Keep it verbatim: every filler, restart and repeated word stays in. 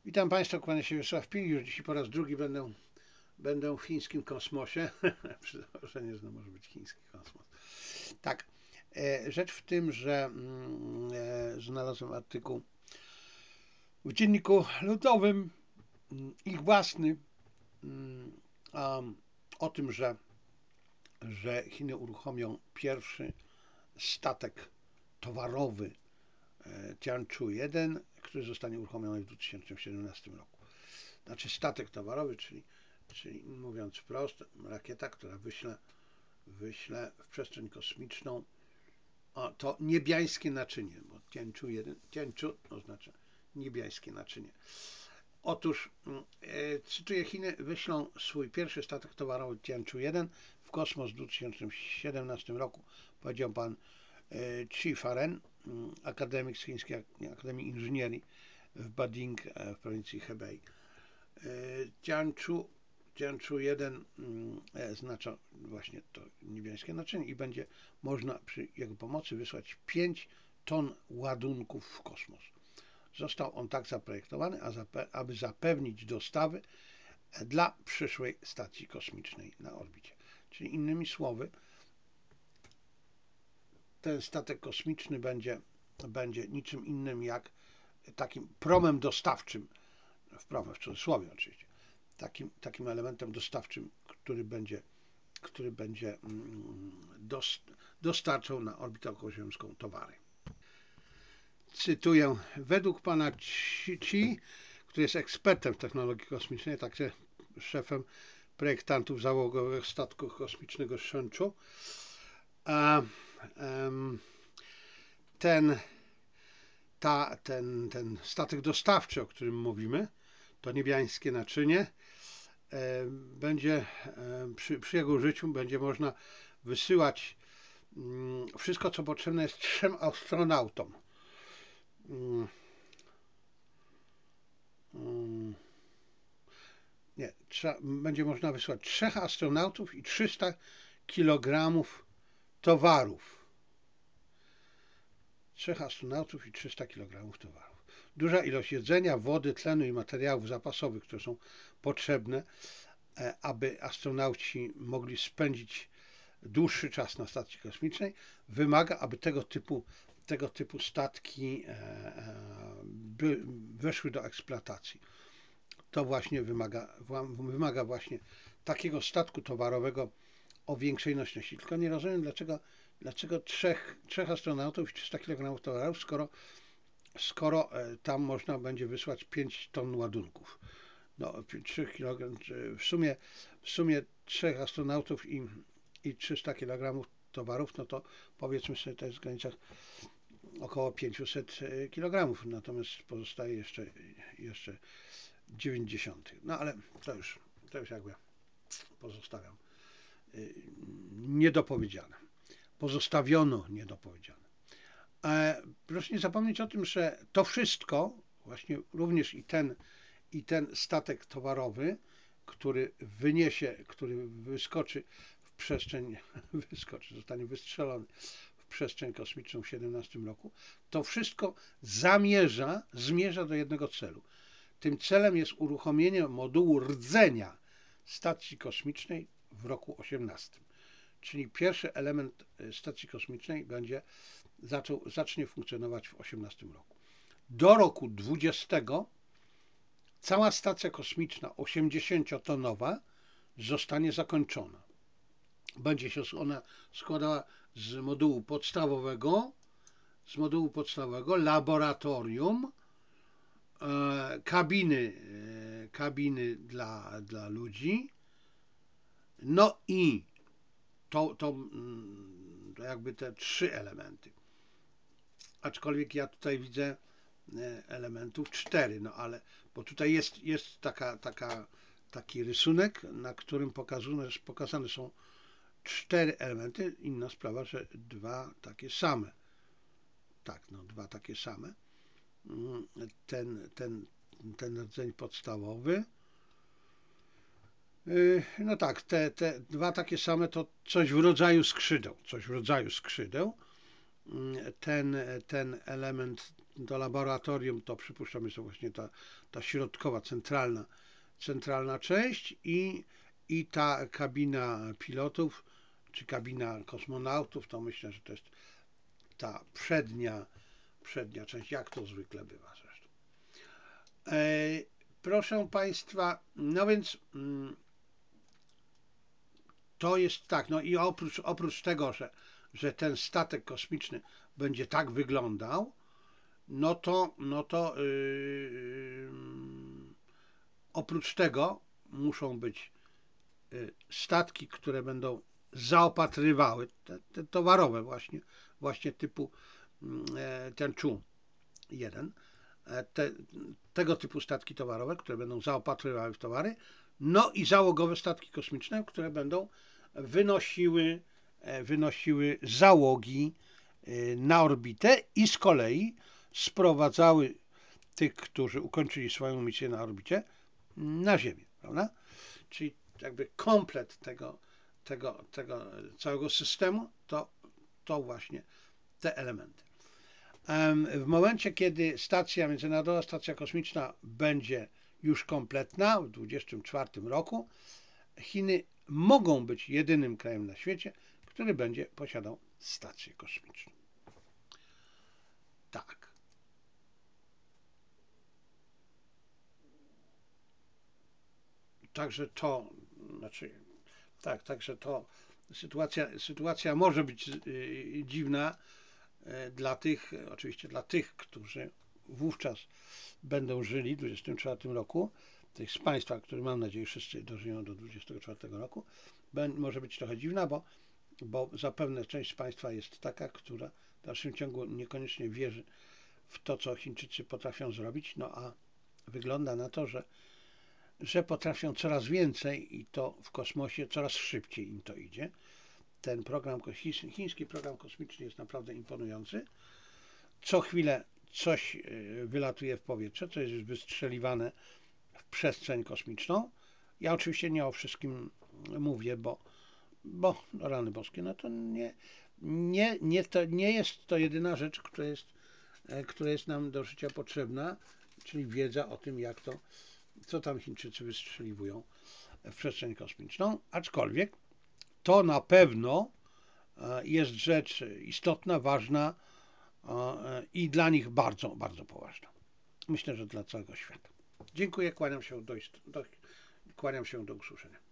Witam Państwa, kłania się Wiesław Pil. Już dzisiaj po raz drugi będę, będę w chińskim kosmosie. Przy założeniu, że może być chiński kosmos. Tak, e, rzecz w tym, że mm, e, znalazłem artykuł w Dzienniku Ludowym, mm, ich własny, mm, um, o tym, że, że Chiny uruchomią pierwszy statek towarowy e, Tianchu jeden, który zostanie uruchomiony w dwa tysiące siedemnastym roku. Znaczy statek towarowy, czyli, czyli mówiąc wprost, rakieta, która wyśle, wyśle w przestrzeń kosmiczną o, to niebiańskie naczynie, bo Tianchu jeden, Tianchu oznacza niebiańskie naczynie. Otóż, e, cytuję, Chiny wyślą swój pierwszy statek towarowy Tianchu jeden w kosmos w dwa tysiące siedemnastym roku, powiedział pan e, Chi Faren, akademik z Chińskiej Akademii Inżynierii w Bading w prowincji Hebei. Tianchu, Tianchu jeden oznacza właśnie to niebiańskie naczynie i będzie można przy jego pomocy wysłać pięć ton ładunków w kosmos. Został on tak zaprojektowany, aby zapewnić dostawy dla przyszłej stacji kosmicznej na orbicie. Czyli innymi słowy, ten statek kosmiczny będzie, będzie niczym innym jak takim promem dostawczym, w promem w cudzysłowie oczywiście, takim, takim elementem dostawczym, który będzie, który będzie dostarczał na orbitę okołoziemską towary. Cytuję, według pana Chi, który jest ekspertem w technologii kosmicznej, także szefem projektantów załogowych statku kosmicznego Shenzhou, a um, ten, ta, ten, ten statek dostawczy, o którym mówimy, to niebiańskie naczynie, będzie przy, przy jego użyciu będzie można wysyłać wszystko, co potrzebne jest trzem astronautom. Nie, trzeba, będzie można wysłać trzech astronautów i trzysta kilogramów towarów. Trzech astronautów i trzysta kilogramów towarów. Duża ilość jedzenia, wody, tlenu i materiałów zapasowych, które są potrzebne, aby astronauci mogli spędzić dłuższy czas na stacji kosmicznej, wymaga, aby tego typu, tego typu statki by, weszły do eksploatacji. To właśnie wymaga, wymaga właśnie takiego statku towarowego o większej nośności. Tylko nie rozumiem, dlaczego, dlaczego trzech, trzech astronautów i trzysta kilogramów towarów, skoro, skoro tam można będzie wysłać pięć ton ładunków. No, trzy kilogramy, w sumie, w sumie trzech astronautów i, i trzysta kilogramów towarów, no to powiedzmy sobie, to jest w granicach około pięćset kilogramów, natomiast pozostaje jeszcze, jeszcze dziewięćdziesiąt. No ale to już, to już jakby pozostawiam niedopowiedziane. Pozostawiono niedopowiedziane. E, proszę nie zapomnieć o tym, że to wszystko, właśnie również i ten i ten statek towarowy, który wyniesie, który wyskoczy w przestrzeń, wyskoczy, zostanie wystrzelony w przestrzeń kosmiczną w siedemnastym roku, to wszystko zamierza, zmierza do jednego celu. Tym celem jest uruchomienie modułu rdzenia stacji kosmicznej w roku osiemnastym. Czyli pierwszy element stacji kosmicznej będzie zaczął, zacznie funkcjonować w osiemnastym roku. Do roku dwudziestego cała stacja kosmiczna osiemdziesięciotonowa zostanie zakończona. Będzie się ona składała z modułu podstawowego, z modułu podstawowego, laboratorium, e, kabiny, e, kabiny dla, dla ludzi, no i to, to, to jakby te trzy elementy. Aczkolwiek ja tutaj widzę elementów cztery, no ale, bo tutaj jest, jest taka, taka, taki rysunek, na którym pokazane, pokazane są cztery elementy. Inna sprawa, że dwa takie same. Tak, no dwa takie same. Ten, ten, ten rdzeń podstawowy. No tak, te, te dwa takie same to coś w rodzaju skrzydeł. Coś w rodzaju skrzydeł. Ten, ten element to laboratorium to przypuszczam jest to właśnie ta, ta środkowa, centralna, centralna część i, i ta kabina pilotów, czy kabina kosmonautów, to myślę, że to jest ta przednia, przednia część, jak to zwykle bywa zresztą. E, proszę Państwa, no więc mm, to jest tak, no i oprócz, oprócz tego, że, że ten statek kosmiczny będzie tak wyglądał, no to, no to yy, oprócz tego muszą być yy, statki, które będą zaopatrywały, te, te towarowe właśnie, właśnie typu yy, ten Chu jeden, te, tego typu statki towarowe, które będą zaopatrywały w towary, no i załogowe statki kosmiczne, które będą wynosiły, wynosiły załogi na orbitę i z kolei sprowadzały tych, którzy ukończyli swoją misję na orbicie, na Ziemię, prawda? Czyli jakby komplet tego, tego, tego całego systemu to, to właśnie te elementy. W momencie, kiedy stacja, Międzynarodowa Stacja Kosmiczna będzie już kompletna, w dwudziestym czwartym roku, Chiny mogą być jedynym krajem na świecie, który będzie posiadał stację kosmiczną. Tak. Także to, znaczy, tak, także to sytuacja, sytuacja może być yy, dziwna yy, dla tych, oczywiście dla tych, którzy wówczas będą żyli w dwudziestym czwartym roku, tych z Państwa, którzy mam nadzieję wszyscy dożyją do dwudziestego czwartego roku, może być trochę dziwna, bo, bo zapewne część z Państwa jest taka, która w dalszym ciągu niekoniecznie wierzy w to, co Chińczycy potrafią zrobić, no a wygląda na to, że, że potrafią coraz więcej i to w kosmosie coraz szybciej im to idzie. Ten program, chiński program kosmiczny jest naprawdę imponujący. Co chwilę coś wylatuje w powietrze, co jest wystrzeliwane w przestrzeń kosmiczną. Ja oczywiście nie o wszystkim mówię, bo, bo no rany boskie, no to nie, nie, nie, to nie jest to jedyna rzecz, która jest, która jest nam do życia potrzebna, czyli wiedza o tym, jak to, co tam Chińczycy wystrzeliwują w przestrzeń kosmiczną, aczkolwiek to na pewno jest rzecz istotna, ważna i dla nich bardzo, bardzo poważna. Myślę, że dla całego świata. Dziękuję, kłaniam się do, do, kłaniam się do usłyszenia.